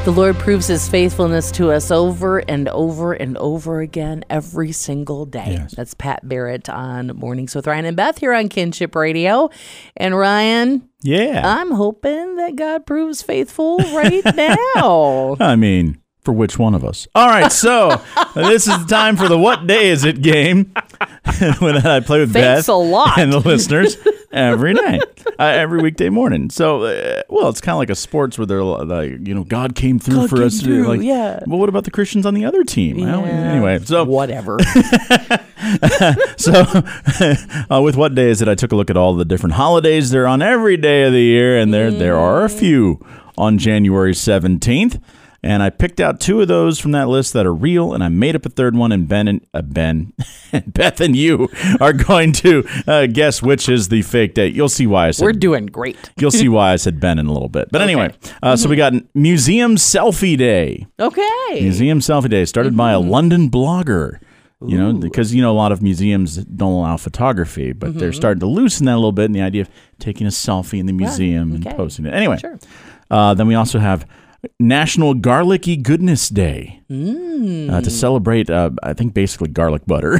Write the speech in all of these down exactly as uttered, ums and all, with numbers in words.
The Lord proves his faithfulness to us over and over and over again every single day. Yes. That's Pat Barrett on Mornings with Ryan and Beth here on Kinship Radio. And Ryan, Yeah. I'm hoping that God proves faithful right now. I mean, for which one of us? All right, so this is the time for the What Day Is It game when I play with Thanks Beth a lot. and the listeners every night, uh, every weekday morning. So, uh, well, it's kind of like a sports where they're like, you know, God came through God for came us. through, like, yeah. Well, what about the Christians on the other team? Well, Yeah. anyway, so Whatever. So, uh, with What Day Is It, I took a look at all the different holidays. They're on every day of the year, and there there are a few on January seventeenth. And I picked out two of those from that list that are real, and I made up a third one. And Ben and uh, Ben, and Beth, and you are going to uh, guess which is the fake date. You'll see why I said We're doing great. You'll see why I said Ben in a little bit. But anyway, uh, so we got Museum Selfie Day. Okay. Museum Selfie Day started by a London blogger. You know, because, you know, a lot of museums don't allow photography, but they're starting to loosen that a little bit in the idea of taking a selfie in the museum okay. and posting it. Anyway, Sure. uh, then we also have National Garlicky Goodness Day Mm. uh, to celebrate, uh, I think, basically garlic butter.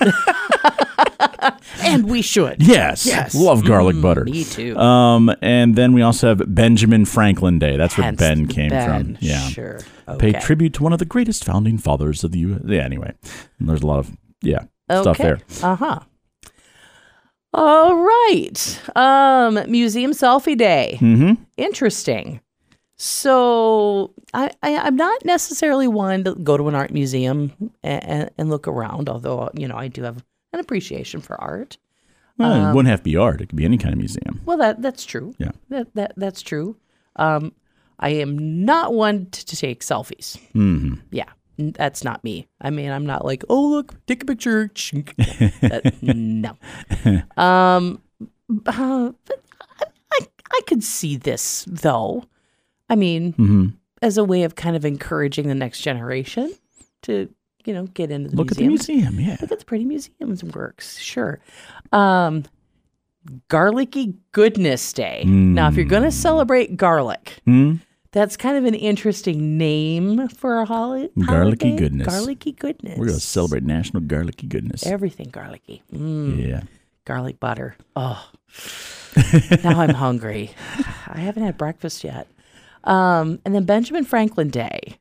And we should. Yes. Yes. Love garlic butter. Me too. Um, and then we also have Benjamin Franklin Day. That's where Hence Ben came Ben. from. Yeah. Sure. Pay Okay. tribute to one of the greatest founding fathers of the U S. Yeah, anyway. And there's a lot of, yeah, stuff there. Uh-huh. All right. Um, Museum Selfie Day. Mm-hmm. Interesting. So I, I, I'm not necessarily one to go to an art museum and, and look around, although, you know, I do have an appreciation for art. Well, Um, it wouldn't have to be art. It could be any kind of museum. Well, that that's true. Yeah. That, that That's true. Um, I am not one to, to take selfies. Mm-hmm. Yeah. n- That's not me. I mean, I'm not like, oh, look, take a picture. That- no. Um, uh, but I, I, I could see this, though. I mean, Mm-hmm. as a way of kind of encouraging the next generation to, you know, get into the Look museum. at the museum, yeah. Look at the pretty museums and works. Sure. Um, Garlicky Goodness Day. Now, if you're going to celebrate garlic, Hmm? that's kind of an interesting name for a holi- holiday. Garlicky goodness. Garlicky goodness. We're going to celebrate National Garlicky Goodness. Everything garlicky. Mm, Yeah. garlic butter. Oh, now I'm hungry. I haven't had breakfast yet. Um, and then Benjamin Franklin Day.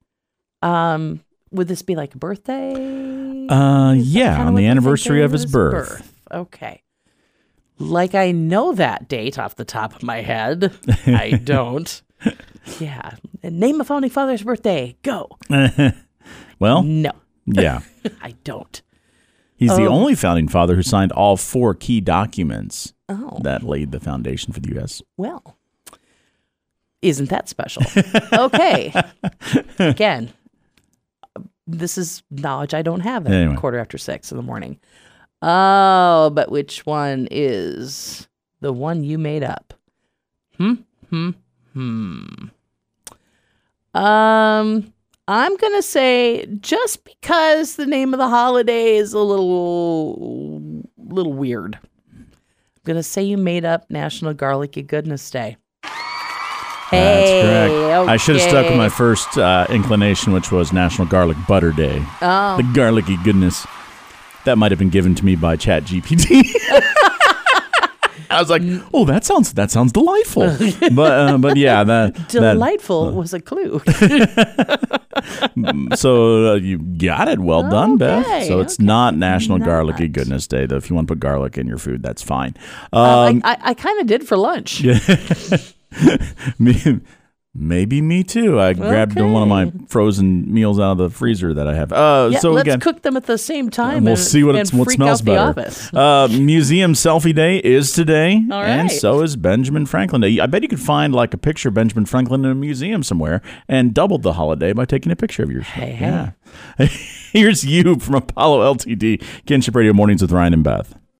Um, would this be like a birthday? Uh, Is that yeah, kinda on what the you think anniversary it of his is? birth. Okay. Like I know that date off the top of my head. I don't. Yeah. Name a founding father's birthday. Go. Well, No, yeah. I don't. He's the Oh. only founding father who signed all four key documents Oh, that laid the foundation for the U S well. Isn't that special? Okay. Again, this is knowledge I don't have at Anyway. quarter after six in the morning. Oh, but which one is the one you made up? Hmm, hmm, hmm. Um, I'm going to say just because the name of the holiday is a little, little weird. I'm going to say you made up National Garlicky Goodness Day. That's Hey, correct. I should have stuck with okay. my first uh, inclination, which was National Garlic Butter Day. Oh. The garlicky goodness. That might have been given to me by Chat G P T. I was like, oh, that sounds that sounds delightful. But uh, but yeah, that that- Delightful was a clue. so uh, you got it. Well done, Beth. Okay, So it's okay. not National Not. Garlicky Goodness Day, though. If you want to put garlic in your food, that's fine. Uh, Um, I, I, I kind of did for lunch. me- Maybe me too. I grabbed Okay. one of my frozen meals out of the freezer that I have. Uh, Yeah, so let's again, cook them at the same time. and we'll and, see what, and it's, what freak smells out better. The office. Uh, Museum Selfie Day is today, All and right. so is Benjamin Franklin Day. I bet you could find like a picture of Benjamin Franklin in a museum somewhere and doubled the holiday by taking a picture of yourself. Hey, hey. Yeah. Here's you from Apollo L T D, Kinship Radio Mornings with Ryan and Beth.